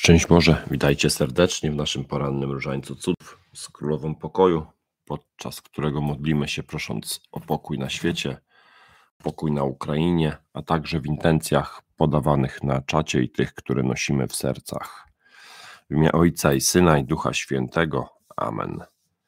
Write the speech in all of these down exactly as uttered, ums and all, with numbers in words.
Szczęść Boże, witajcie serdecznie w naszym porannym Różańcu Cudów z Królową Pokoju, podczas którego modlimy się prosząc o pokój na świecie, pokój na Ukrainie, a także w intencjach podawanych na czacie i tych, które nosimy w sercach. W imię Ojca i Syna i Ducha Świętego. Amen.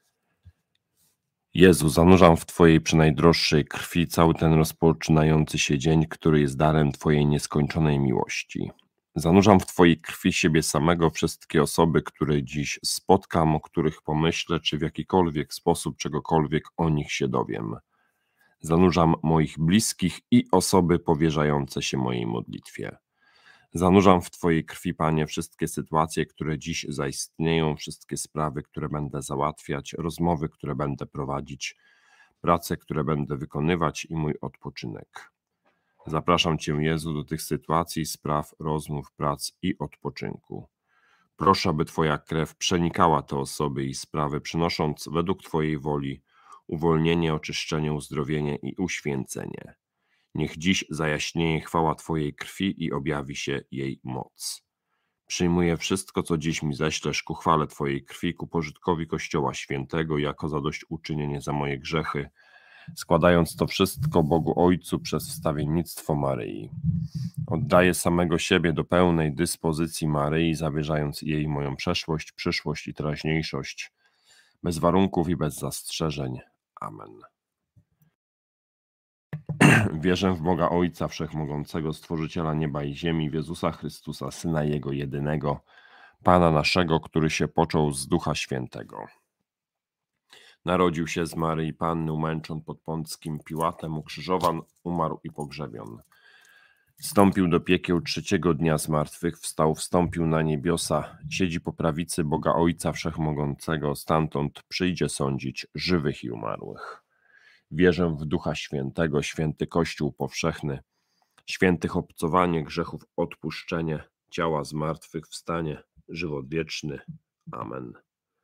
Jezu, zanurzam w Twojej przenajdroższej krwi cały ten rozpoczynający się dzień, który jest darem Twojej nieskończonej miłości. Zanurzam w Twojej krwi siebie samego, wszystkie osoby, które dziś spotkam, o których pomyślę, czy w jakikolwiek sposób czegokolwiek o nich się dowiem. Zanurzam moich bliskich i osoby powierzające się mojej modlitwie. Zanurzam w Twojej krwi, Panie, wszystkie sytuacje, które dziś zaistnieją, wszystkie sprawy, które będę załatwiać, rozmowy, które będę prowadzić, prace, które będę wykonywać i mój odpoczynek. Zapraszam Cię, Jezu, do tych sytuacji, spraw, rozmów, prac i odpoczynku. Proszę, aby Twoja krew przenikała te osoby i sprawy, przynosząc według Twojej woli uwolnienie, oczyszczenie, uzdrowienie i uświęcenie. Niech dziś zajaśnieje chwała Twojej krwi i objawi się jej moc. Przyjmuję wszystko, co dziś mi ześlesz ku chwale Twojej krwi, ku pożytkowi Kościoła Świętego, jako zadośćuczynienie za moje grzechy, składając to wszystko Bogu Ojcu przez wstawiennictwo Maryi. Oddaję samego siebie do pełnej dyspozycji Maryi, zawierzając jej moją przeszłość, przyszłość i teraźniejszość, bez warunków i bez zastrzeżeń. Amen. Wierzę w Boga Ojca Wszechmogącego, Stworzyciela nieba i ziemi, w Jezusa Chrystusa, Syna Jego jedynego, Pana naszego, który się począł z Ducha Świętego. Narodził się z Maryi Panny, umęczon pod Pąckim Piłatem, ukrzyżowan, umarł i pogrzebion. Wstąpił do piekieł, trzeciego dnia z martwych wstał, wstąpił na niebiosa, siedzi po prawicy Boga Ojca Wszechmogącego, stamtąd przyjdzie sądzić żywych i umarłych. Wierzę w Ducha Świętego, święty Kościół powszechny, świętych obcowanie, grzechów odpuszczenie, ciała zmartwychwstanie, żywot wieczny. Amen.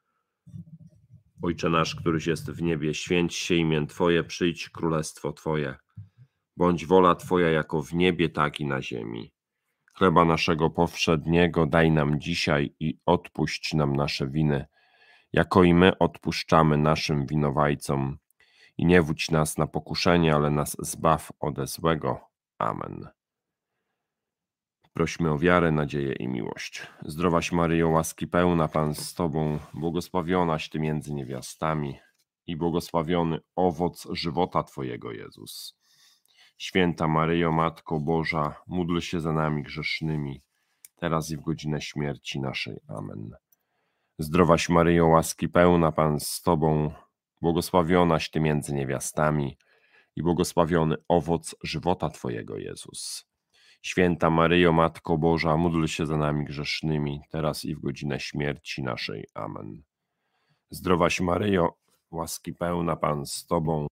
Ojcze nasz, któryś jest w niebie, święć się imię Twoje, przyjdź królestwo Twoje. Bądź wola Twoja jako w niebie, tak i na ziemi. Chleba naszego powszedniego daj nam dzisiaj i odpuść nam nasze winy, jako i my odpuszczamy naszym winowajcom. I nie wódź nas na pokuszenie, ale nas zbaw ode złego. Amen. Prośmy o wiarę, nadzieję i miłość. Zdrowaś Maryjo, łaski pełna, Pan z Tobą, błogosławionaś Ty między niewiastami i błogosławiony owoc żywota Twojego, Jezus. Święta Maryjo, Matko Boża, módl się za nami grzesznymi, teraz i w godzinę śmierci naszej. Amen. Zdrowaś Maryjo, łaski pełna, Pan z Tobą, błogosławionaś Ty między niewiastami i błogosławiony owoc żywota Twojego, Jezus. Święta Maryjo, Matko Boża, módl się za nami grzesznymi, teraz i w godzinę śmierci naszej. Amen. Zdrowaś Maryjo, łaski pełna, Pan z Tobą,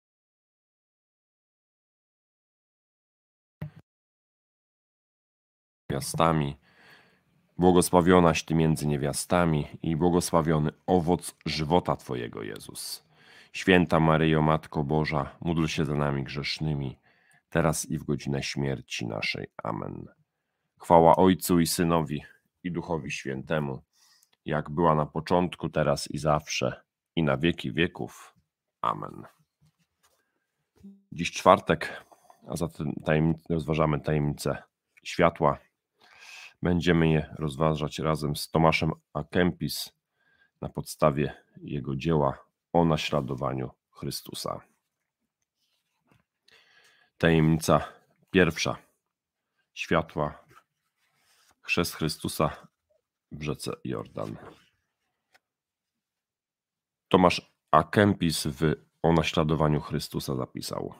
niewiastami, błogosławionaś Ty między niewiastami i błogosławiony owoc żywota Twojego, Jezus. Święta Maryjo, Matko Boża, módl się za nami grzesznymi, teraz i w godzinę śmierci naszej. Amen. Chwała Ojcu i Synowi i Duchowi Świętemu, jak była na początku, teraz i zawsze, i na wieki wieków. Amen. Dziś czwartek, a zatem tajemnic- rozważamy tajemnicę światła. Będziemy je rozważać razem z Tomaszem A. Kempis na podstawie jego dzieła o naśladowaniu Chrystusa. Tajemnica pierwsza. Światła. Chrzest Chrystusa w rzece Jordan. Tomasz A. Kempis w o naśladowaniu Chrystusa zapisał: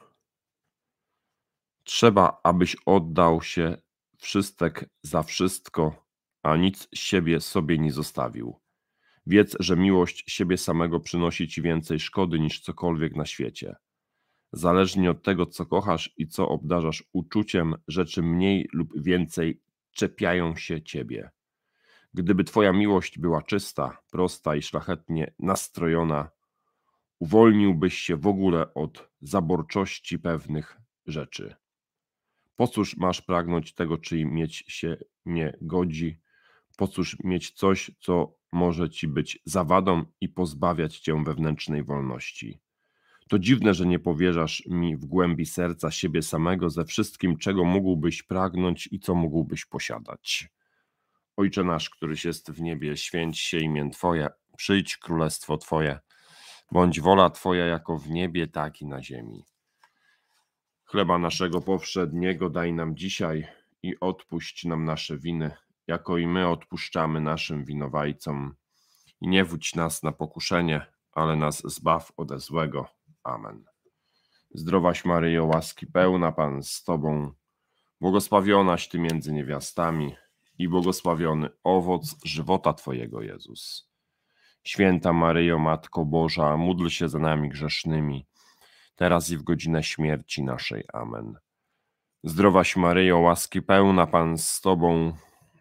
Trzeba, abyś oddał się wszystek za wszystko, a nic siebie sobie nie zostawił. Wiedz, że miłość siebie samego przynosi ci więcej szkody niż cokolwiek na świecie. Zależnie od tego, co kochasz i co obdarzasz uczuciem, rzeczy mniej lub więcej czepiają się ciebie. Gdyby twoja miłość była czysta, prosta i szlachetnie nastrojona, uwolniłbyś się w ogóle od zaborczości pewnych rzeczy. Po cóż masz pragnąć tego, czy mieć się nie godzi, po cóż mieć coś, co może ci być zawadą i pozbawiać cię wewnętrznej wolności? To dziwne, że nie powierzasz mi w głębi serca siebie samego ze wszystkim, czego mógłbyś pragnąć i co mógłbyś posiadać. Ojcze nasz, któryś jest w niebie, święć się imię Twoje, przyjdź królestwo Twoje, bądź wola Twoja jako w niebie, tak i na ziemi. Chleba naszego powszedniego daj nam dzisiaj i odpuść nam nasze winy, jako i my odpuszczamy naszym winowajcom. I nie wódź nas na pokuszenie, ale nas zbaw ode złego. Amen. Zdrowaś Maryjo, łaski pełna, Pan z Tobą, błogosławionaś Ty między niewiastami i błogosławiony owoc żywota Twojego, Jezus. Święta Maryjo, Matko Boża, módl się za nami grzesznymi, teraz i w godzinę śmierci naszej. Amen. Zdrowaś Maryjo, łaski pełna, Pan z Tobą,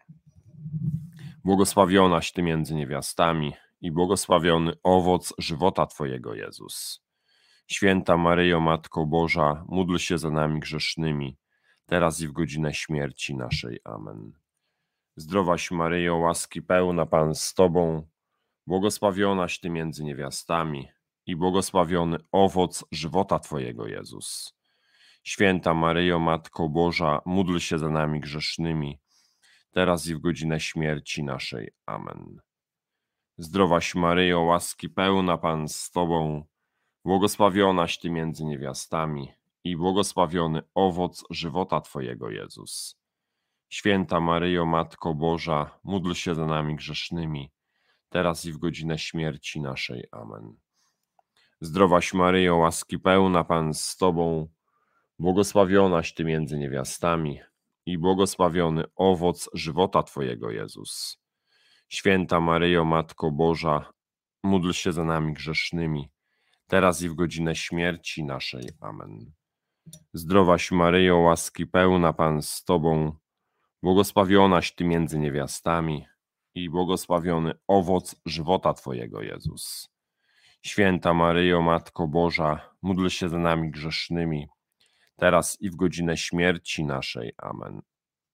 błogosławionaś Ty między niewiastami i błogosławiony owoc żywota Twojego, Jezus. Święta Maryjo, Matko Boża, módl się za nami grzesznymi, teraz i w godzinę śmierci naszej. Amen. Zdrowaś Maryjo, łaski pełna, Pan z Tobą, błogosławionaś Ty między niewiastami i błogosławiony owoc żywota Twojego, Jezus. Święta Maryjo, Matko Boża, módl się za nami grzesznymi, teraz i w godzinę śmierci naszej. Amen. Zdrowaś Maryjo, łaski pełna, Pan z Tobą, błogosławionaś Ty między niewiastami i błogosławiony owoc żywota Twojego, Jezus. Święta Maryjo, Matko Boża, módl się za nami grzesznymi, teraz i w godzinę śmierci naszej. Amen. Zdrowaś Maryjo, łaski pełna, Pan z Tobą, błogosławionaś Ty między niewiastami i błogosławiony owoc żywota Twojego, Jezus. Święta Maryjo, Matko Boża, módl się za nami grzesznymi, teraz i w godzinę śmierci naszej. Amen. Zdrowaś Maryjo, łaski pełna, Pan z Tobą, błogosławionaś Ty między niewiastami i błogosławiony owoc żywota Twojego, Jezus. Święta Maryjo, Matko Boża, módl się za nami grzesznymi, teraz i w godzinę śmierci naszej. Amen.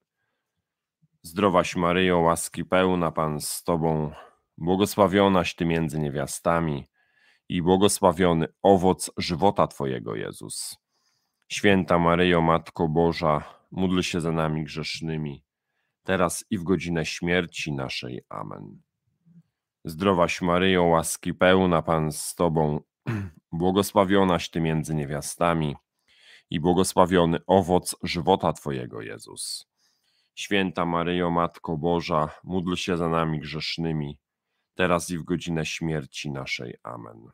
Zdrowaś Maryjo, łaski pełna, Pan z Tobą, błogosławionaś Ty między niewiastami i błogosławiony owoc żywota Twojego, Jezus. Święta Maryjo, Matko Boża, módl się za nami grzesznymi, teraz i w godzinę śmierci naszej. Amen. Zdrowaś Maryjo, łaski pełna, Pan z Tobą, błogosławionaś Ty między niewiastami i błogosławiony owoc żywota Twojego, Jezus. Święta Maryjo, Matko Boża, módl się za nami grzesznymi, teraz i w godzinę śmierci naszej. Amen.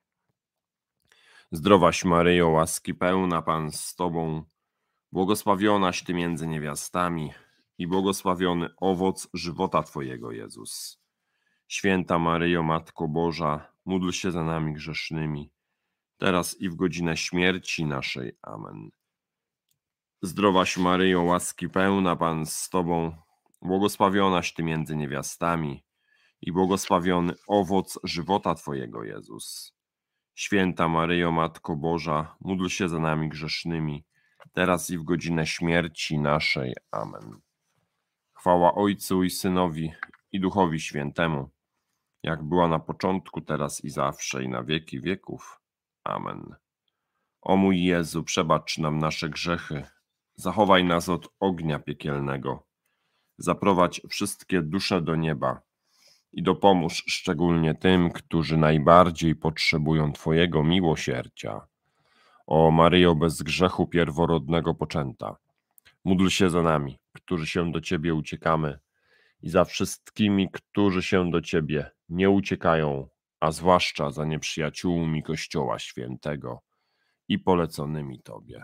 Zdrowaś Maryjo, łaski pełna, Pan z Tobą, błogosławionaś Ty między niewiastami i błogosławiony owoc żywota Twojego, Jezus. Święta Maryjo, Matko Boża, módl się za nami grzesznymi, teraz i w godzinę śmierci naszej. Amen. Zdrowaś Maryjo, łaski pełna, Pan z Tobą, błogosławionaś Ty między niewiastami i błogosławiony owoc żywota Twojego, Jezus. Święta Maryjo, Matko Boża, módl się za nami grzesznymi, teraz i w godzinę śmierci naszej. Amen. Chwała Ojcu i Synowi i Duchowi Świętemu, jak była na początku, teraz i zawsze, i na wieki wieków. Amen. O mój Jezu, przebacz nam nasze grzechy, zachowaj nas od ognia piekielnego, zaprowadź wszystkie dusze do nieba i dopomóż szczególnie tym, którzy najbardziej potrzebują Twojego miłosierdzia. O Maryjo bez grzechu pierworodnego poczęta, módl się za nami, którzy się do Ciebie uciekamy, i za wszystkimi, którzy się do Ciebie nie uciekają, a zwłaszcza za nieprzyjaciółmi Kościoła Świętego i poleconymi Tobie.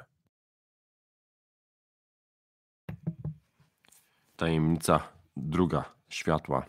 Tajemnica druga światła.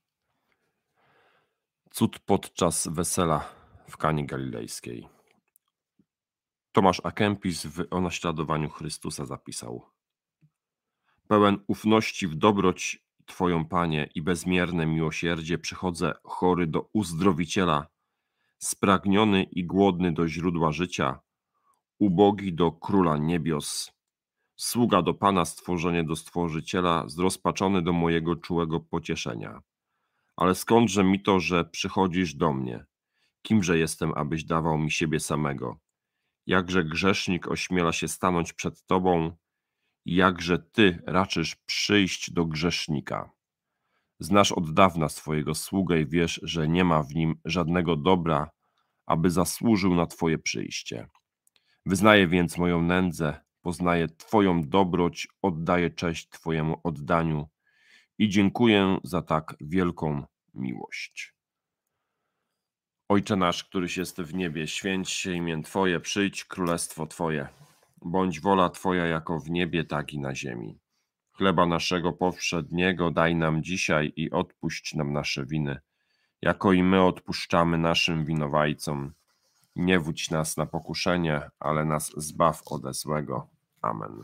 Cud podczas wesela w Kanie Galilejskiej. Tomasz A. Kempis w O naśladowaniu Chrystusa zapisał: pełen ufności w dobroć Twoją, Panie, i bezmierne miłosierdzie przychodzę chory do uzdrowiciela, spragniony i głodny do źródła życia, ubogi do Króla Niebios. Sługa do Pana, stworzenie do Stworzyciela, zrozpaczony do mojego czułego pocieszenia. Ale skądże mi to, że przychodzisz do mnie? Kimże jestem, abyś dawał mi siebie samego? Jakże grzesznik ośmiela się stanąć przed Tobą, jakże Ty raczysz przyjść do grzesznika. Znasz od dawna swojego sługę i wiesz, że nie ma w nim żadnego dobra, aby zasłużył na Twoje przyjście. Wyznaję więc moją nędzę, poznaję Twoją dobroć, oddaję cześć Twojemu oddaniu i dziękuję za tak wielką miłość. Ojcze nasz, któryś jest w niebie, święć się imię Twoje, przyjdź królestwo Twoje. Bądź wola Twoja jako w niebie, tak i na ziemi. Chleba naszego powszedniego daj nam dzisiaj i odpuść nam nasze winy, jako i my odpuszczamy naszym winowajcom. Nie wódź nas na pokuszenie, ale nas zbaw ode złego. Amen.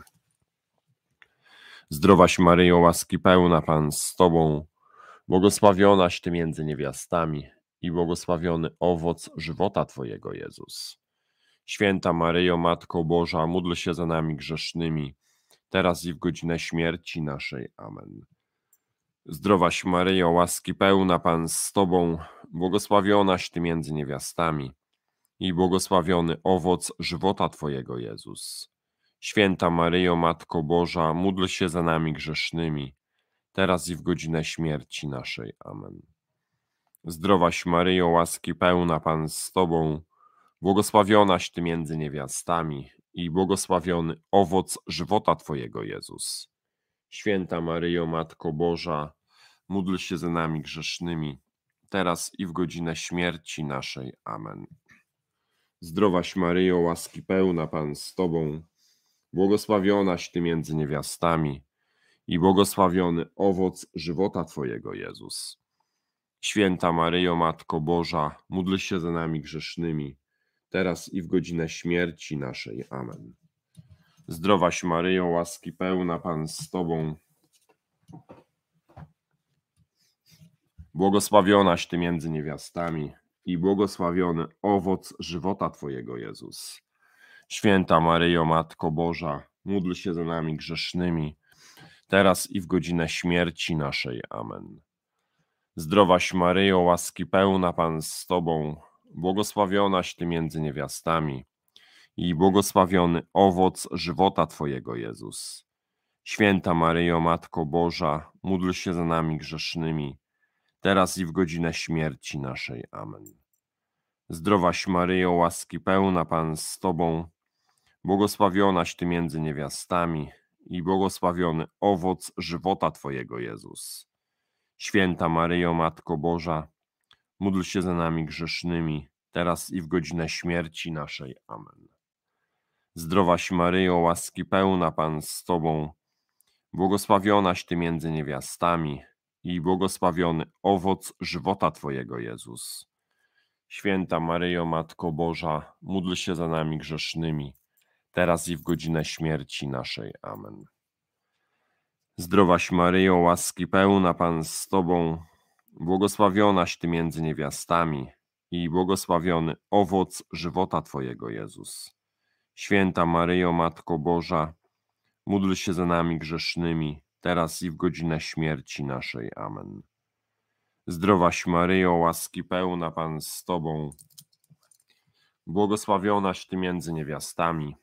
Zdrowaś Maryjo, łaski pełna, Pan z Tobą, błogosławionaś Ty między niewiastami i błogosławiony owoc żywota Twojego, Jezus. Święta Maryjo, Matko Boża, módl się za nami grzesznymi, teraz i w godzinę śmierci naszej. Amen. Zdrowaś Maryjo, łaski pełna, Pan z Tobą, błogosławionaś Ty między niewiastami i błogosławiony owoc żywota Twojego, Jezus. Święta Maryjo, Matko Boża, módl się za nami grzesznymi, teraz i w godzinę śmierci naszej. Amen. Zdrowaś Maryjo, łaski pełna, Pan z Tobą, błogosławionaś Ty między niewiastami i błogosławiony owoc żywota Twojego, Jezus. Święta Maryjo, Matko Boża, módl się za nami grzesznymi, teraz i w godzinę śmierci naszej. Amen. Zdrowaś Maryjo, łaski pełna, Pan z Tobą, błogosławionaś Ty między niewiastami i błogosławiony owoc żywota Twojego, Jezus. Święta Maryjo, Matko Boża, módl się za nami grzesznymi, teraz i w godzinę śmierci naszej. Amen. Zdrowaś Maryjo, łaski pełna, Pan z Tobą, błogosławionaś Ty między niewiastami i błogosławiony owoc żywota Twojego, Jezus. Święta Maryjo, Matko Boża, módl się za nami grzesznymi, teraz i w godzinę śmierci naszej. Amen. Zdrowaś Maryjo, łaski pełna, Pan z Tobą, błogosławionaś Ty między niewiastami i błogosławiony owoc żywota Twojego, Jezus. Święta Maryjo, Matko Boża, módl się za nami grzesznymi, teraz i w godzinę śmierci naszej. Amen. Zdrowaś Maryjo, łaski pełna, Pan z Tobą, błogosławionaś Ty między niewiastami i błogosławiony owoc żywota Twojego, Jezus. Święta Maryjo, Matko Boża, módl się za nami grzesznymi, teraz i w godzinę śmierci naszej. Amen. Zdrowaś Maryjo, łaski pełna, Pan z Tobą, błogosławionaś Ty między niewiastami i błogosławiony owoc żywota Twojego, Jezus. Święta Maryjo, Matko Boża, módl się za nami grzesznymi, teraz i w godzinę śmierci naszej. Amen. Zdrowaś Maryjo, łaski pełna, Pan z Tobą, błogosławionaś Ty między niewiastami i błogosławiony owoc żywota Twojego, Jezus. Święta Maryjo, Matko Boża, módl się za nami grzesznymi, teraz i w godzinę śmierci naszej. Amen. Zdrowaś Maryjo, łaski pełna, Pan z Tobą, błogosławionaś Ty między niewiastami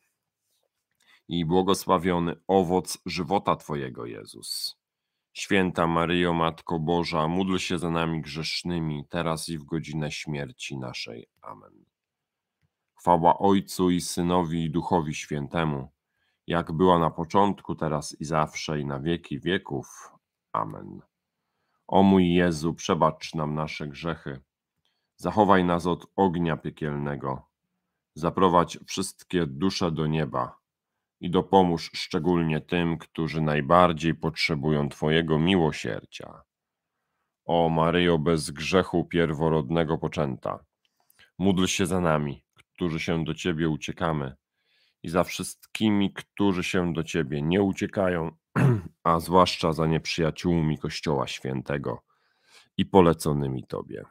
i błogosławiony owoc żywota Twojego, Jezus. Święta Maryjo, Matko Boża, módl się za nami grzesznymi, teraz i w godzinę śmierci naszej. Amen. Chwała Ojcu i Synowi i Duchowi Świętemu, jak była na początku, teraz i zawsze, i na wieki wieków. Amen. O mój Jezu, przebacz nam nasze grzechy, zachowaj nas od ognia piekielnego, zaprowadź wszystkie dusze do nieba i dopomóż szczególnie tym, którzy najbardziej potrzebują Twojego miłosierdzia. O Maryjo, bez grzechu pierworodnego poczęta, módl się za nami, którzy się do Ciebie uciekamy, i za wszystkimi, którzy się do Ciebie nie uciekają, a zwłaszcza za nieprzyjaciółmi Kościoła Świętego i poleconymi Tobie.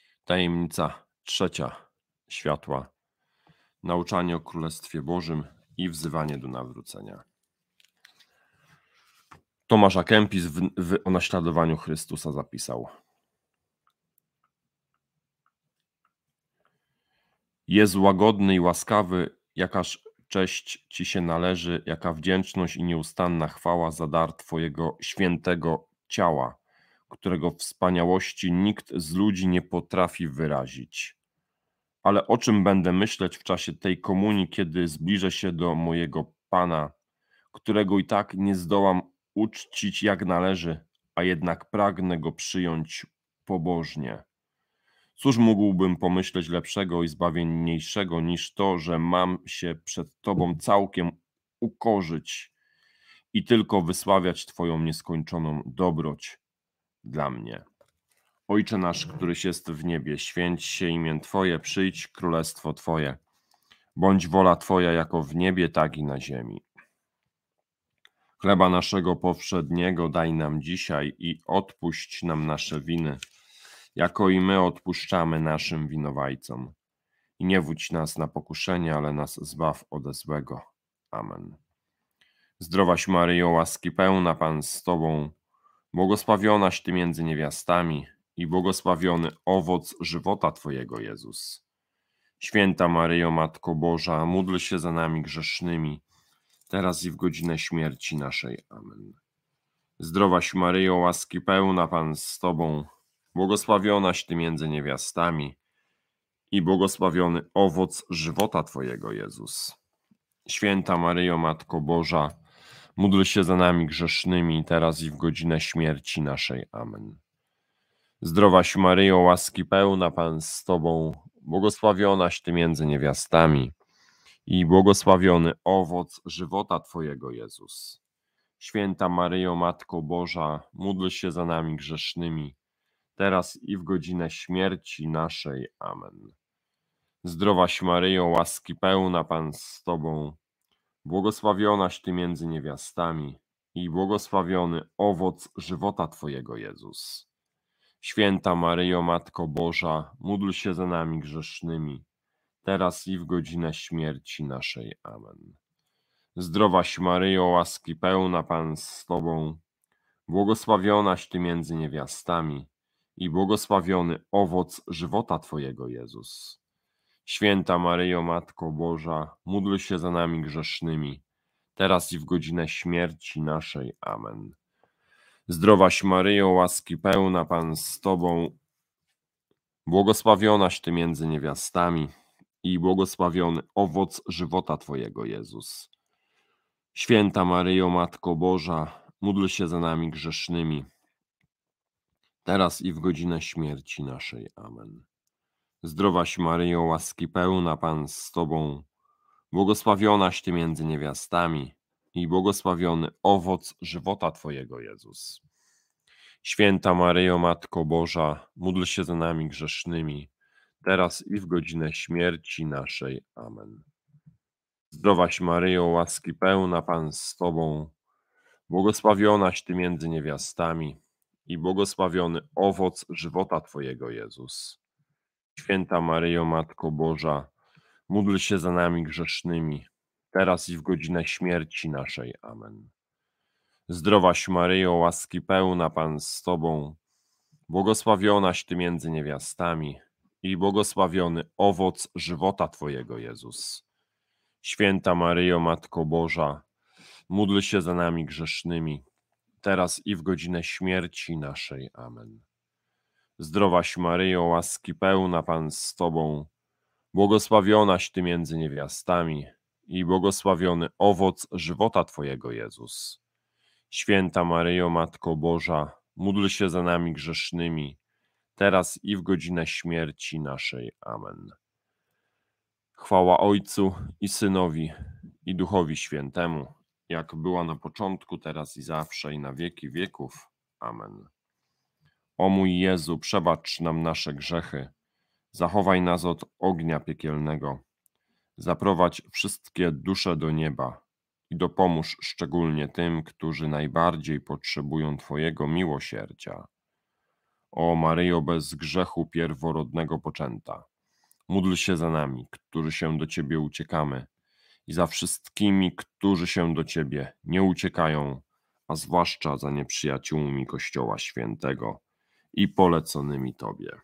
Tajemnica trzecia światła. Nauczanie o Królestwie Bożym i wzywanie do nawrócenia. Tomasz A. Kempis w, w, o naśladowaniu Chrystusa zapisał: Jest łagodny i łaskawy, jakaż cześć Ci się należy, jaka wdzięczność i nieustanna chwała za dar Twojego świętego ciała, którego wspaniałości nikt z ludzi nie potrafi wyrazić. Ale o czym będę myśleć w czasie tej komunii, kiedy zbliżę się do mojego Pana, którego i tak nie zdołam uczcić jak należy, a jednak pragnę Go przyjąć pobożnie. Cóż mógłbym pomyśleć lepszego i zbawienniejszego niż to, że mam się przed Tobą całkiem ukorzyć i tylko wysławiać Twoją nieskończoną dobroć dla mnie. Ojcze nasz, któryś jest w niebie, święć się imię Twoje, przyjdź królestwo Twoje. Bądź wola Twoja jako w niebie, tak i na ziemi. Chleba naszego powszedniego daj nam dzisiaj i odpuść nam nasze winy, jako i my odpuszczamy naszym winowajcom. I nie wódź nas na pokuszenie, ale nas zbaw ode złego. Amen. Zdrowaś Maryjo, łaski pełna, Pan z Tobą, błogosławionaś Ty między niewiastami i błogosławiony owoc żywota Twojego, Jezus. Święta Maryjo, Matko Boża, módl się za nami grzesznymi, teraz i w godzinę śmierci naszej. Amen. Zdrowaś Maryjo, łaski pełna, Pan z Tobą, błogosławionaś Ty między niewiastami i błogosławiony owoc żywota Twojego, Jezus. Święta Maryjo, Matko Boża, módl się za nami grzesznymi, teraz i w godzinę śmierci naszej. Amen. Zdrowaś Maryjo, łaski pełna, Pan z Tobą, błogosławionaś Ty między niewiastami i błogosławiony owoc żywota Twojego, Jezus. Święta Maryjo, Matko Boża, módl się za nami grzesznymi, teraz i w godzinę śmierci naszej. Amen. Zdrowaś Maryjo, łaski pełna, Pan z Tobą, błogosławionaś Ty między niewiastami i błogosławiony owoc żywota Twojego, Jezus. Święta Maryjo, Matko Boża, módl się za nami grzesznymi, teraz i w godzinę śmierci naszej. Amen. Zdrowaś Maryjo, łaski pełna, Pan z Tobą, błogosławionaś Ty między niewiastami i błogosławiony owoc żywota Twojego, Jezus. Święta Maryjo, Matko Boża, módl się za nami grzesznymi, teraz i w godzinę śmierci naszej. Amen. Zdrowaś Maryjo, łaski pełna, Pan z Tobą, błogosławionaś Ty między niewiastami i błogosławiony owoc żywota Twojego, Jezus. Święta Maryjo, Matko Boża, módl się za nami grzesznymi, teraz i w godzinę śmierci naszej. Amen. Zdrowaś Maryjo, łaski pełna, Pan z Tobą, błogosławionaś Ty między niewiastami i błogosławiony owoc żywota Twojego, Jezus. Święta Maryjo, Matko Boża, módl się za nami grzesznymi, teraz i w godzinę śmierci naszej. Amen. Zdrowaś Maryjo, łaski pełna, Pan z Tobą, błogosławionaś Ty między niewiastami i błogosławiony owoc żywota Twojego, Jezus. Święta Maryjo, Matko Boża, módl się za nami grzesznymi, teraz i w godzinę śmierci naszej. Amen. Zdrowaś Maryjo, łaski pełna, Pan z Tobą, błogosławionaś Ty między niewiastami i błogosławiony owoc żywota Twojego, Jezus. Święta Maryjo, Matko Boża, módl się za nami grzesznymi, teraz i w godzinę śmierci naszej. Amen. Zdrowaś Maryjo, łaski pełna, Pan z Tobą, błogosławionaś Ty między niewiastami i błogosławiony owoc żywota Twojego, Jezus. Święta Maryjo, Matko Boża, módl się za nami grzesznymi, teraz i w godzinę śmierci naszej. Amen. Chwała Ojcu i Synowi i Duchowi Świętemu, jak była na początku, teraz i zawsze, i na wieki wieków. Amen. O mój Jezu, przebacz nam nasze grzechy, zachowaj nas od ognia piekielnego, zaprowadź wszystkie dusze do nieba i dopomóż szczególnie tym, którzy najbardziej potrzebują Twojego miłosierdzia. O Maryjo, bez grzechu pierworodnego poczęta, módl się za nami, którzy się do Ciebie uciekamy i za wszystkimi, którzy się do Ciebie nie uciekają, a zwłaszcza za nieprzyjaciółmi Kościoła Świętego i poleconymi Tobie.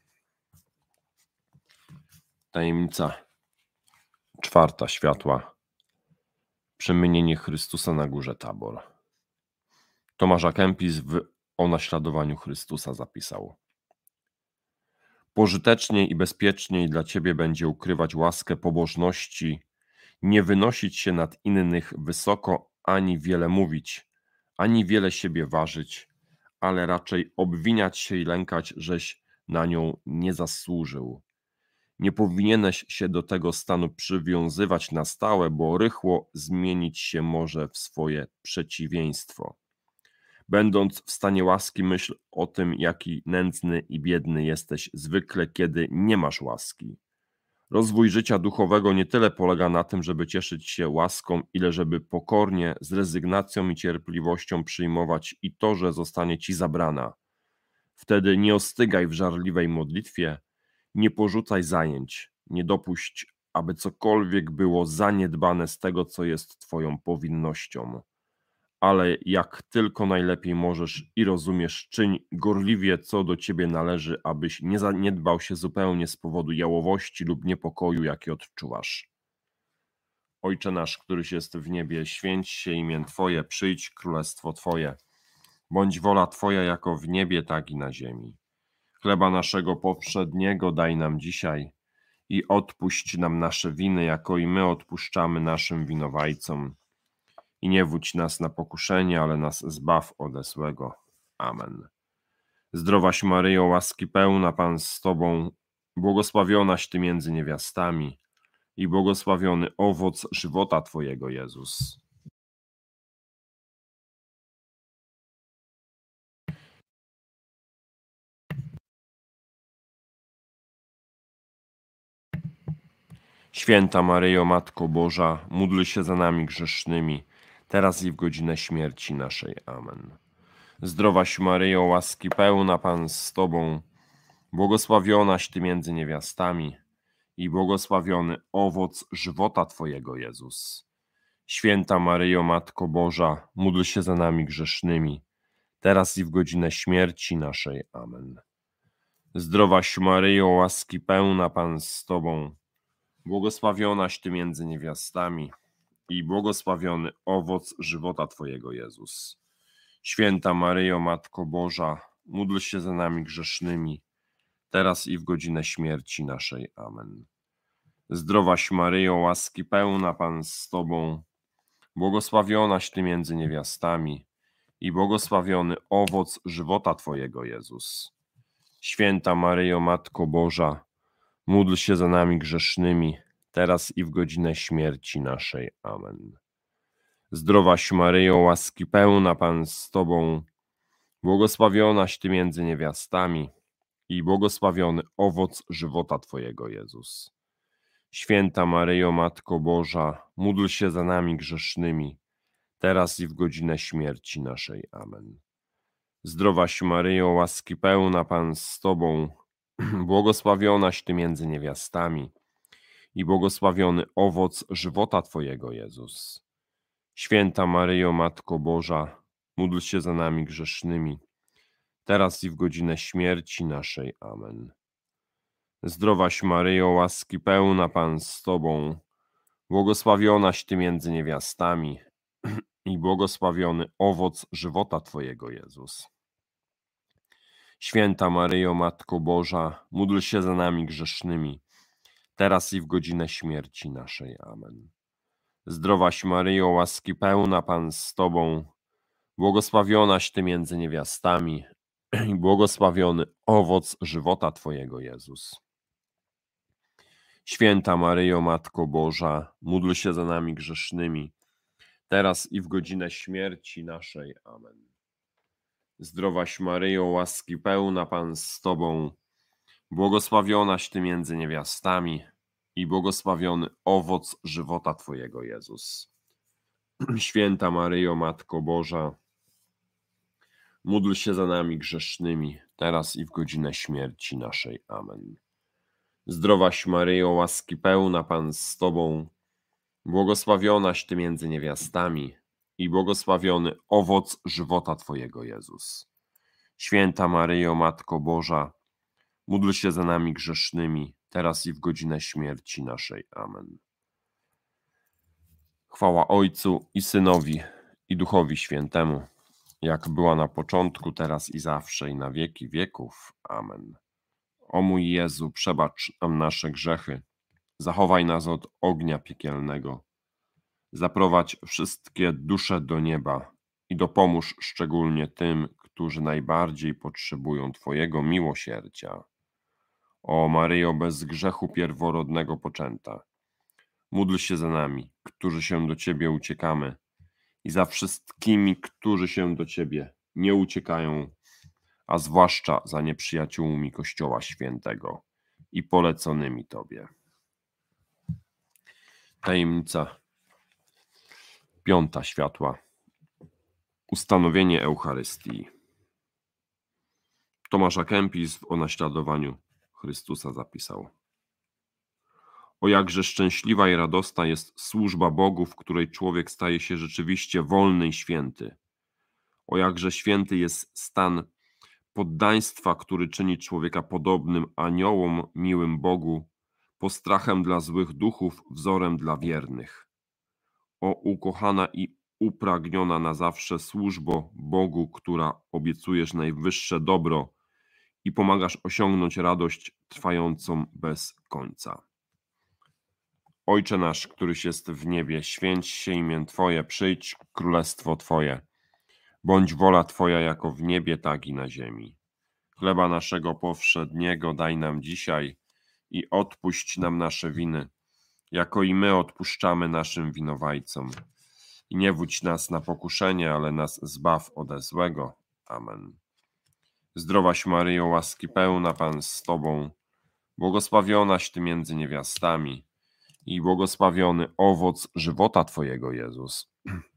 Tajemnica czwarta światła. Przemienienie Chrystusa na górze Tabor. Tomasz à Kempis w O naśladowaniu Chrystusa zapisał: pożyteczniej i bezpieczniej dla Ciebie będzie ukrywać łaskę pobożności, nie wynosić się nad innych wysoko, ani wiele mówić, ani wiele siebie ważyć, ale raczej obwiniać się i lękać, żeś na nią nie zasłużył. Nie powinieneś się do tego stanu przywiązywać na stałe, bo rychło zmienić się może w swoje przeciwieństwo. Będąc w stanie łaski, myśl o tym, jaki nędzny i biedny jesteś zwykle, kiedy nie masz łaski. Rozwój życia duchowego nie tyle polega na tym, żeby cieszyć się łaską, ile żeby pokornie, z rezygnacją i cierpliwością przyjmować i to, że zostanie ci zabrana. Wtedy nie ostygaj w żarliwej modlitwie, nie porzucaj zajęć, nie dopuść, aby cokolwiek było zaniedbane z tego, co jest twoją powinnością. Ale jak tylko najlepiej możesz i rozumiesz, czyń gorliwie, co do ciebie należy, abyś nie zaniedbał się zupełnie z powodu jałowości lub niepokoju, jaki odczuwasz. Ojcze nasz, któryś jest w niebie, święć się imię Twoje, przyjdź królestwo Twoje. Bądź wola Twoja jako w niebie, tak i na ziemi. Chleba naszego powszedniego daj nam dzisiaj i odpuść nam nasze winy, jako i my odpuszczamy naszym winowajcom. I nie wódź nas na pokuszenie, ale nas zbaw ode złego. Amen. Zdrowaś Maryjo, łaski pełna, Pan z Tobą, błogosławionaś Ty między niewiastami i błogosławiony owoc żywota Twojego, Jezus. Święta Maryjo, Matko Boża, módl się za nami grzesznymi, teraz i w godzinę śmierci naszej. Amen. Zdrowaś Maryjo, łaski pełna, Pan z Tobą, błogosławionaś Ty między niewiastami i błogosławiony owoc żywota Twojego, Jezus. Święta Maryjo, Matko Boża, módl się za nami grzesznymi, teraz i w godzinę śmierci naszej. Amen. Zdrowaś Maryjo, łaski pełna, Pan z Tobą, błogosławionaś Ty między niewiastami i błogosławiony owoc żywota Twojego, Jezus. Święta Maryjo, Matko Boża, módl się za nami grzesznymi, teraz i w godzinę śmierci naszej. Amen. Zdrowaś Maryjo, łaski pełna, Pan z Tobą, błogosławionaś Ty między niewiastami i błogosławiony owoc żywota Twojego, Jezus. Święta Maryjo, Matko Boża, módl się za nami grzesznymi, teraz i w godzinę śmierci naszej. Amen. Zdrowaś Maryjo, łaski pełna, Pan z Tobą, błogosławionaś Ty między niewiastami i błogosławiony owoc żywota Twojego, Jezus. Święta Maryjo, Matko Boża, módl się za nami grzesznymi, teraz i w godzinę śmierci naszej. Amen. Zdrowaś Maryjo, łaski pełna, Pan z Tobą, błogosławionaś Ty między niewiastami i błogosławiony owoc żywota Twojego, Jezus. Święta Maryjo, Matko Boża, módl się za nami grzesznymi, teraz i w godzinę śmierci naszej. Amen. Zdrowaś Maryjo, łaski pełna, Pan z Tobą, błogosławionaś Ty między niewiastami i błogosławiony owoc żywota Twojego, Jezus. Święta Maryjo, Matko Boża, módl się za nami grzesznymi, teraz i w godzinę śmierci naszej. Amen. Zdrowaś Maryjo, łaski pełna, Pan z Tobą, błogosławionaś Ty między niewiastami i błogosławiony owoc żywota Twojego, Jezus. Święta Maryjo, Matko Boża, módl się za nami grzesznymi, teraz i w godzinę śmierci naszej. Amen. Zdrowaś Maryjo, łaski pełna, Pan z Tobą, błogosławionaś Ty między niewiastami i błogosławiony owoc żywota Twojego, Jezus. Święta Maryjo, Matko Boża, módl się za nami grzesznymi, teraz i w godzinę śmierci naszej. Amen. Zdrowaś Maryjo, łaski pełna, Pan z Tobą, Błogosławionaś Ty między niewiastami i błogosławiony owoc żywota Twojego, Jezus. Święta Maryjo, Matko Boża, módl się za nami grzesznymi, teraz i w godzinę śmierci naszej. Amen. Chwała Ojcu i Synowi, i Duchowi Świętemu, jak była na początku, teraz i zawsze, i na wieki wieków. Amen. O mój Jezu, przebacz nam nasze grzechy, zachowaj nas od ognia piekielnego, zaprowadź wszystkie dusze do nieba i dopomóż szczególnie tym, którzy najbardziej potrzebują Twojego miłosierdzia. O Maryjo, bez grzechu pierworodnego poczęta, módl się za nami, którzy się do Ciebie uciekamy, i za wszystkimi, którzy się do Ciebie nie uciekają, a zwłaszcza za nieprzyjaciółmi Kościoła Świętego i poleconymi Tobie. Tajemnica piąta światła. Ustanowienie Eucharystii. Tomasz à Kempis o naśladowaniu Chrystusa zapisał: o jakże szczęśliwa i radosna jest służba Bogu, w której człowiek staje się rzeczywiście wolny i święty. O jakże święty jest stan poddaństwa, który czyni człowieka podobnym aniołom miłym Bogu, postrachem dla złych duchów, wzorem dla wiernych. O ukochana i upragniona na zawsze służbo Bogu, która obiecujesz najwyższe dobro i pomagasz osiągnąć radość trwającą bez końca. Ojcze nasz, któryś jest w niebie, święć się imię Twoje, przyjdź królestwo Twoje. Bądź wola Twoja jako w niebie, tak i na ziemi. Chleba naszego powszedniego daj nam dzisiaj i odpuść nam nasze winy, jako i my odpuszczamy naszym winowajcom. I nie wódź nas na pokuszenie, ale nas zbaw ode złego. Amen. Zdrowaś Maryjo, łaski pełna, Pan z Tobą, błogosławionaś Ty między niewiastami i błogosławiony owoc żywota Twojego, Jezus.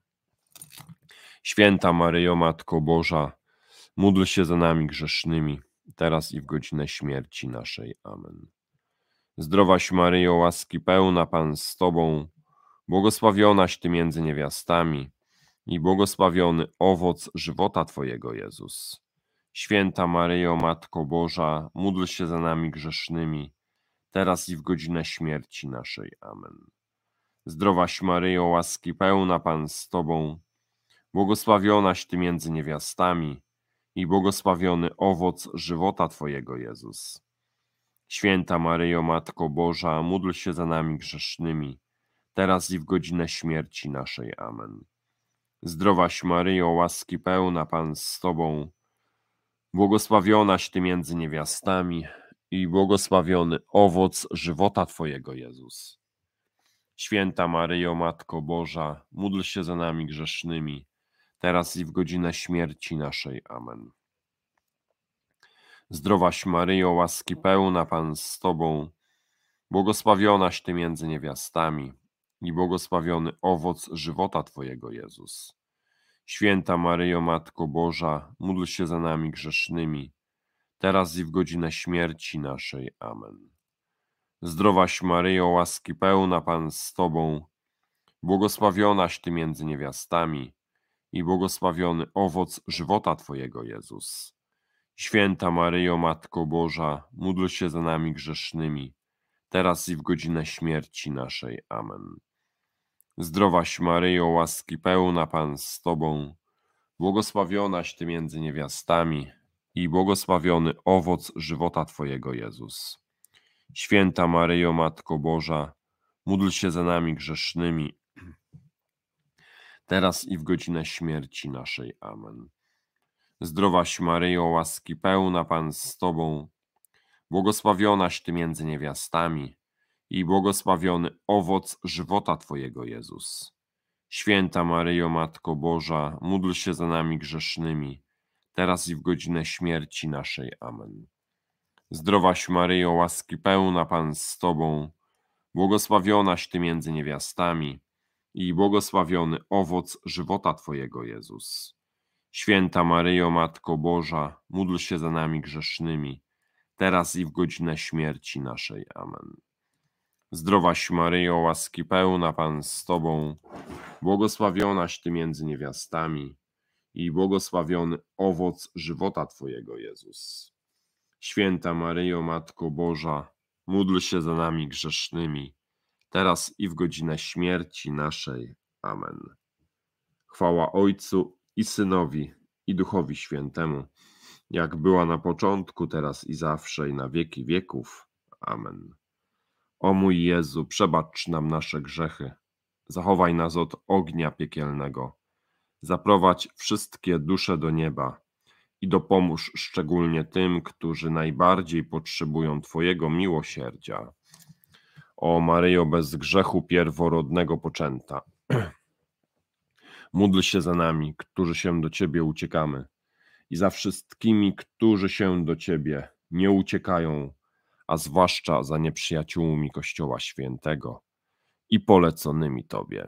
Święta Maryjo, Matko Boża, módl się za nami grzesznymi, teraz i w godzinę śmierci naszej. Amen. Zdrowaś Maryjo, łaski pełna, Pan z Tobą, błogosławionaś Ty między niewiastami i błogosławiony owoc żywota Twojego, Jezus. Święta Maryjo, Matko Boża, módl się za nami grzesznymi, teraz i w godzinę śmierci naszej. Amen. Zdrowaś Maryjo, łaski pełna, Pan z Tobą, błogosławionaś Ty między niewiastami i błogosławiony owoc żywota Twojego, Jezus. Święta Maryjo, Matko Boża, módl się za nami grzesznymi, teraz i w godzinę śmierci naszej. Amen. Zdrowaś Maryjo, łaski pełna, Pan z Tobą, błogosławionaś Ty między niewiastami i błogosławiony owoc żywota Twojego, Jezus. Święta Maryjo, Matko Boża, módl się za nami grzesznymi, teraz i w godzinę śmierci naszej. Amen. Zdrowaś Maryjo, łaski pełna, Pan z Tobą, błogosławionaś Ty między niewiastami i błogosławiony owoc żywota Twojego, Jezus. Święta Maryjo, Matko Boża, módl się za nami grzesznymi, teraz i w godzinę śmierci naszej. Amen. Zdrowaś Maryjo, łaski pełna, Pan z Tobą, błogosławionaś Ty między niewiastami i błogosławiony owoc żywota Twojego, Jezus. Święta Maryjo, Matko Boża, módl się za nami grzesznymi, teraz i w godzinę śmierci naszej. Amen. Zdrowaś Maryjo, łaski pełna, Pan z Tobą, błogosławionaś Ty między niewiastami i błogosławiony owoc żywota Twojego, Jezus. Święta Maryjo, Matko Boża, módl się za nami grzesznymi, teraz i w godzinę śmierci naszej. Amen. Zdrowaś Maryjo, łaski pełna, Pan z Tobą, błogosławionaś Ty między niewiastami i błogosławiony owoc żywota Twojego, Jezus. Święta Maryjo, Matko Boża, módl się za nami grzesznymi, teraz i w godzinę śmierci naszej. Amen. Zdrowaś Maryjo, łaski pełna, Pan z Tobą, błogosławionaś Ty między niewiastami i błogosławiony owoc żywota Twojego, Jezus. Święta Maryjo, Matko Boża, módl się za nami grzesznymi, teraz i w godzinę śmierci naszej. Amen. Zdrowaś Maryjo, łaski pełna, Pan z Tobą, błogosławionaś Ty między niewiastami i błogosławiony owoc żywota Twojego, Jezus. Święta Maryjo, Matko Boża, módl się za nami grzesznymi, teraz i w godzinę śmierci naszej. Amen. Chwała Ojcu i Synowi, i Duchowi Świętemu, jak była na początku, teraz i zawsze, i na wieki wieków. Amen. O mój Jezu, przebacz nam nasze grzechy, zachowaj nas od ognia piekielnego, zaprowadź wszystkie dusze do nieba i dopomóż szczególnie tym, którzy najbardziej potrzebują Twojego miłosierdzia. O Maryjo, bez grzechu pierworodnego poczęta, módl się za nami, którzy się do Ciebie uciekamy, i za wszystkimi, którzy się do Ciebie nie uciekają, a zwłaszcza za nieprzyjaciółmi Kościoła Świętego i poleconymi Tobie.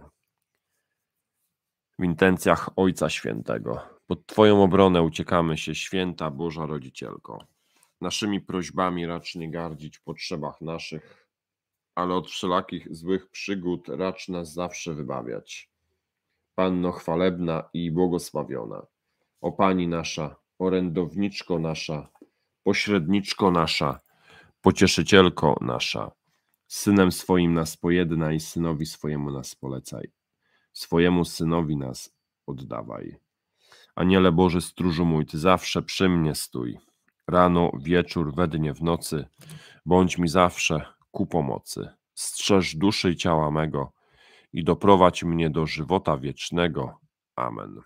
W intencjach Ojca Świętego, pod Twoją obronę uciekamy się, Święta Boża Rodzicielko. Naszymi prośbami racz nie gardzić w potrzebach naszych, ale od wszelakich złych przygód racz nas zawsze wybawiać. Panno chwalebna i błogosławiona, o Pani nasza, orędowniczko nasza, pośredniczko nasza, pocieszycielko nasza, Synem swoim nas pojednaj, Synowi swojemu nas polecaj, swojemu Synowi nas oddawaj. Aniele Boży, stróżu mój, Ty zawsze przy mnie stój, rano, wieczór, we dnie, w nocy, bądź mi zawsze ku pomocy. Strzeż duszy i ciała mego i doprowadź mnie do żywota wiecznego. Amen.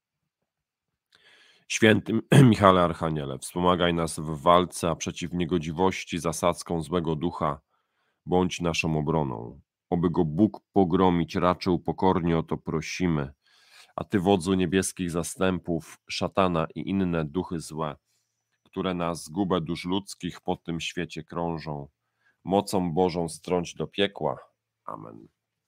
Święty Michale Archaniele, wspomagaj nas w walce, a przeciw niegodziwości, zasadzką złego ducha, bądź naszą obroną. Oby go Bóg pogromić raczył, pokornie o to prosimy. A Ty, wodzu niebieskich zastępów, szatana i inne duchy złe, które na zgubę dusz ludzkich po tym świecie krążą, mocą Bożą strąć do piekła. Amen.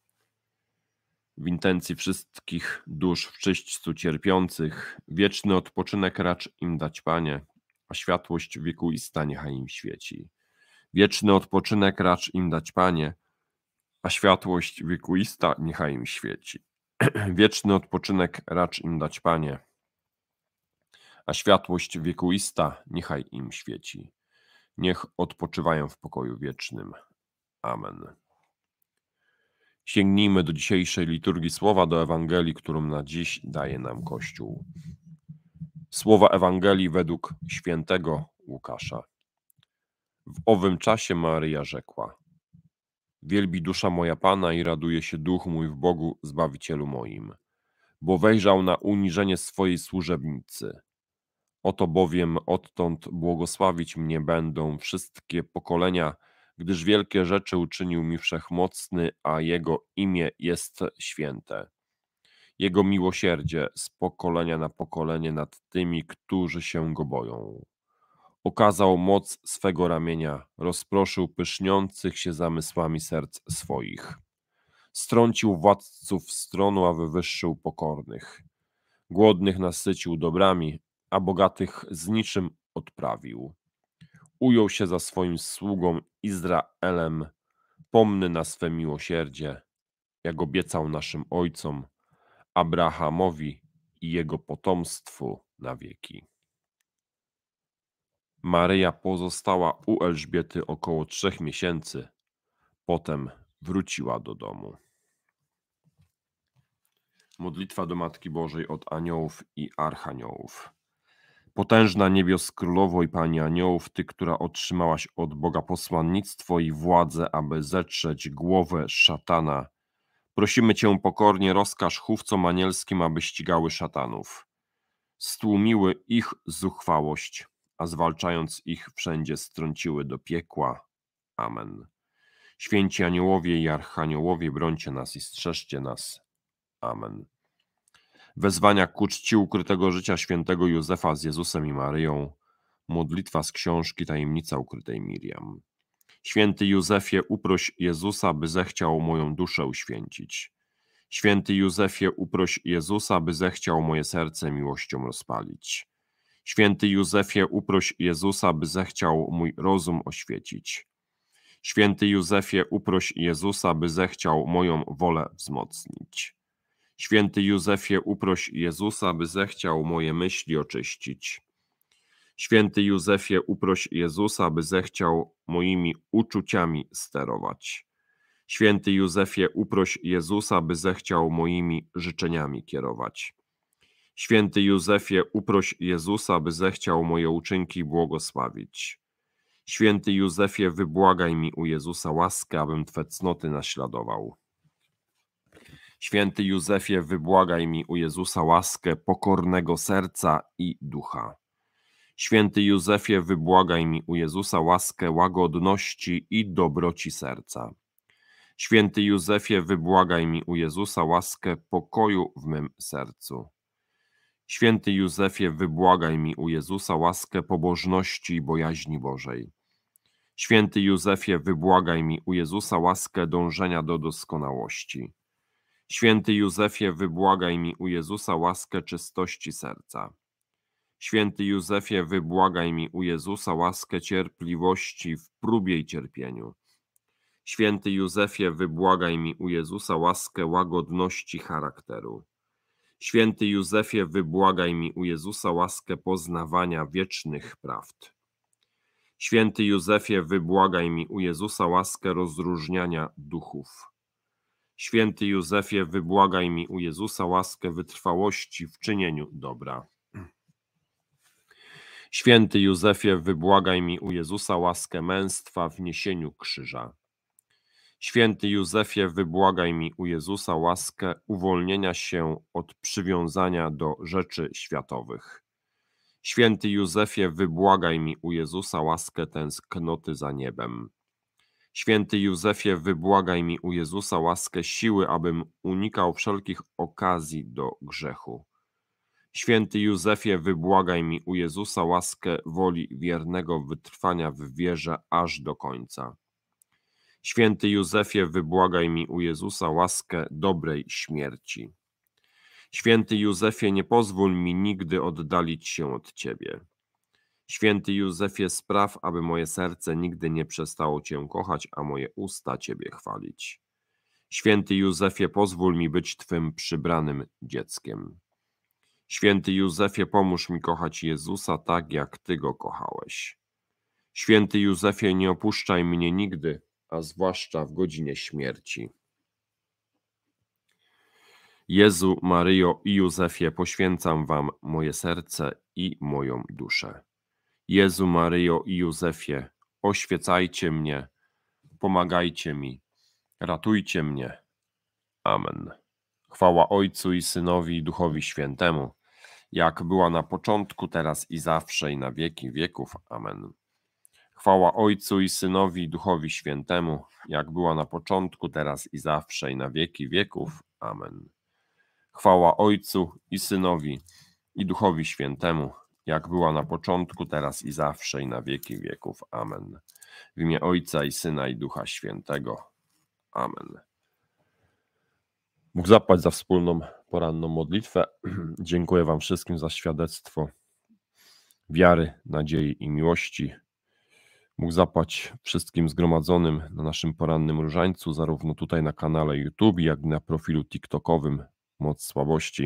W intencji wszystkich dusz w czyśćcu cierpiących, wieczny odpoczynek racz im dać, Panie, a światłość wiekuista niechaj im świeci. Wieczny odpoczynek racz im dać, Panie, a światłość wiekuista niechaj im świeci. Wieczny odpoczynek racz im dać, Panie, a światłość wiekuista niechaj im świeci. Niech odpoczywają w pokoju wiecznym. Amen. Sięgnijmy do dzisiejszej liturgii słowa, do Ewangelii, którą na dziś daje nam Kościół. Słowa Ewangelii według świętego Łukasza. W owym czasie Maryja rzekła: Wielbi dusza moja Pana i raduje się duch mój w Bogu Zbawicielu moim, bo wejrzał na uniżenie swojej służebnicy. Oto bowiem odtąd błogosławić mnie będą wszystkie pokolenia, gdyż wielkie rzeczy uczynił mi Wszechmocny, a Jego imię jest święte. Jego miłosierdzie z pokolenia na pokolenie nad tymi, którzy się Go boją. Okazał moc swego ramienia, rozproszył pyszniących się zamysłami serc swoich. Strącił władców stronu, a wywyższył pokornych. Głodnych nasycił dobrami, a bogatych z niczym odprawił. Ujął się za swoim sługą Izraelem, pomny na swe miłosierdzie, jak obiecał naszym ojcom, Abrahamowi i jego potomstwu na wieki. Maryja pozostała u Elżbiety około trzech miesięcy, potem wróciła do domu. Modlitwa do Matki Bożej od aniołów i archaniołów. Potężna niebios królowo i Pani aniołów, Ty, która otrzymałaś od Boga posłannictwo i władzę, aby zetrzeć głowę szatana, prosimy Cię pokornie, rozkaż chówcom anielskim, aby ścigały szatanów. Stłumiły ich zuchwałość, a zwalczając ich wszędzie strąciły do piekła. Amen. Święci aniołowie i archaniołowie, brońcie nas i strzeżcie nas. Amen. Wezwania ku czci ukrytego życia świętego Józefa z Jezusem i Maryją. Modlitwa z książki Tajemnica ukrytej Miriam. Święty Józefie, uproś Jezusa, by zechciał moją duszę uświęcić. Święty Józefie, uproś Jezusa, by zechciał moje serce miłością rozpalić. Święty Józefie, uproś Jezusa, by zechciał mój rozum oświecić. Święty Józefie, uproś Jezusa, by zechciał moją wolę wzmocnić. Święty Józefie, uproś Jezusa, by zechciał moje myśli oczyścić. Święty Józefie, uproś Jezusa, by zechciał moimi uczuciami sterować. Święty Józefie, uproś Jezusa, by zechciał moimi życzeniami kierować. Święty Józefie, uproś Jezusa, by zechciał moje uczynki błogosławić. Święty Józefie, wybłagaj mi u Jezusa łaskę, abym Twe cnoty naśladował. Święty Józefie, wybłagaj mi u Jezusa łaskę pokornego serca i ducha. Święty Józefie, wybłagaj mi u Jezusa łaskę łagodności i dobroci serca. Święty Józefie, wybłagaj mi u Jezusa łaskę pokoju w mym sercu. Święty Józefie, wybłagaj mi u Jezusa łaskę pobożności i bojaźni Bożej. Święty Józefie, wybłagaj mi u Jezusa łaskę dążenia do doskonałości. Święty Józefie, wybłagaj mi u Jezusa łaskę czystości serca. Święty Józefie, wybłagaj mi u Jezusa łaskę cierpliwości w próbie i cierpieniu. Święty Józefie, wybłagaj mi u Jezusa łaskę łagodności charakteru. Święty Józefie, wybłagaj mi u Jezusa łaskę poznawania wiecznych prawd. Święty Józefie, wybłagaj mi u Jezusa łaskę rozróżniania duchów. Święty Józefie, wybłagaj mi u Jezusa łaskę wytrwałości w czynieniu dobra. Święty Józefie, wybłagaj mi u Jezusa łaskę męstwa w niesieniu krzyża. Święty Józefie, wybłagaj mi u Jezusa łaskę uwolnienia się od przywiązania do rzeczy światowych. Święty Józefie, wybłagaj mi u Jezusa łaskę tęsknoty za niebem. Święty Józefie, wybłagaj mi u Jezusa łaskę siły, abym unikał wszelkich okazji do grzechu. Święty Józefie, wybłagaj mi u Jezusa łaskę woli wiernego wytrwania w wierze aż do końca. Święty Józefie, wybłagaj mi u Jezusa łaskę dobrej śmierci. Święty Józefie, nie pozwól mi nigdy oddalić się od Ciebie. Święty Józefie, spraw, aby moje serce nigdy nie przestało Cię kochać, a moje usta Ciebie chwalić. Święty Józefie, pozwól mi być Twym przybranym dzieckiem. Święty Józefie, pomóż mi kochać Jezusa tak, jak Ty Go kochałeś. Święty Józefie, nie opuszczaj mnie nigdy, a zwłaszcza w godzinie śmierci. Jezu, Maryjo i Józefie, poświęcam Wam moje serce i moją duszę. Jezu, Maryjo i Józefie, oświecajcie mnie, pomagajcie mi, ratujcie mnie. Amen. Chwała Ojcu i Synowi i Duchowi Świętemu, jak była na początku, teraz i zawsze i na wieki wieków. Amen. Chwała Ojcu i Synowi i Duchowi Świętemu, jak była na początku, teraz i zawsze i na wieki wieków. Amen. Chwała Ojcu i Synowi i Duchowi Świętemu, jak była na początku, teraz i zawsze i na wieki wieków. Amen. W imię Ojca i Syna i Ducha Świętego. Amen. Bóg zapłać za wspólną poranną modlitwę. Dziękuję Wam wszystkim za świadectwo wiary, nadziei i miłości. Bóg zapłać wszystkim zgromadzonym na naszym porannym różańcu, zarówno tutaj na kanale YouTube, jak i na profilu TikTokowym Moc Słabości.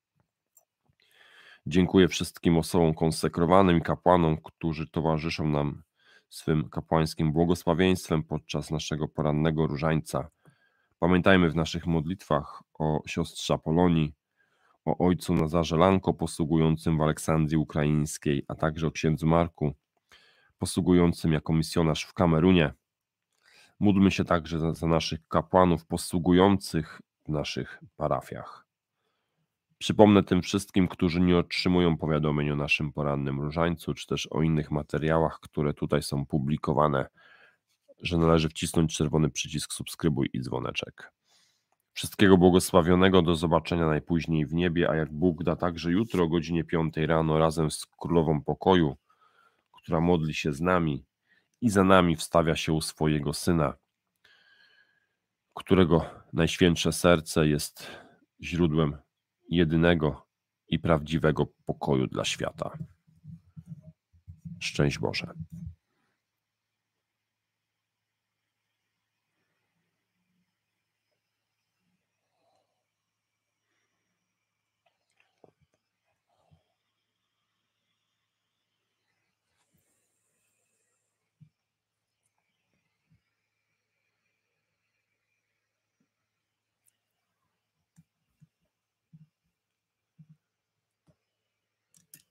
Dziękuję wszystkim osobom konsekrowanym i kapłanom, którzy towarzyszą nam swym kapłańskim błogosławieństwem podczas naszego porannego różańca. Pamiętajmy w naszych modlitwach o siostrze Apolonii, o ojcu Nazarze Lanko posługującym w Aleksandrii Ukraińskiej, a także o księdzu Marku posługującym jako misjonarz w Kamerunie. Módlmy się także za, za naszych kapłanów posługujących w naszych parafiach. Przypomnę tym wszystkim, którzy nie otrzymują powiadomień o naszym porannym różańcu, czy też o innych materiałach, które tutaj są publikowane, że należy wcisnąć czerwony przycisk subskrybuj i dzwoneczek. Wszystkiego błogosławionego, do zobaczenia najpóźniej w niebie, a jak Bóg da, także jutro o godzinie piątej rano razem z Królową Pokoju, która modli się z nami i za nami wstawia się u swojego Syna, którego najświętsze serce jest źródłem jedynego i prawdziwego pokoju dla świata. Szczęść Boże.